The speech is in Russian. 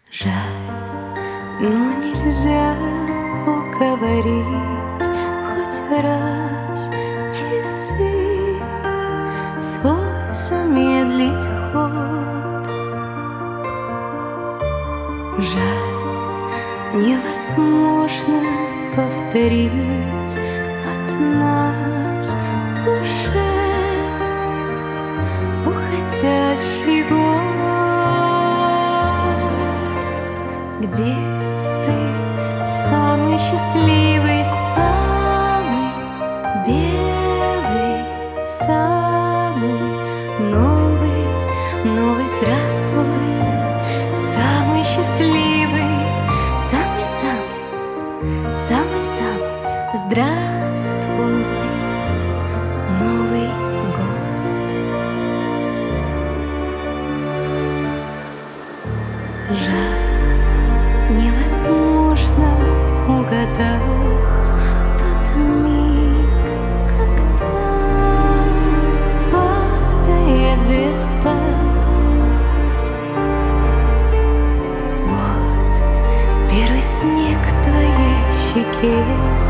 Жаль, но нельзя уговорить хоть раз часы свой замедлить ход. Жаль, невозможно повторить от нас уже уходящий год. Где ты, самый счастливый, самый белый, самый новый, новый, здравствуй, самый счастливый, самый-самый, самый-самый, здравствуй, Новый год. Жаль, невозможно угадать тот миг, когда падает звезда. Вот первый снег в твоей щеке,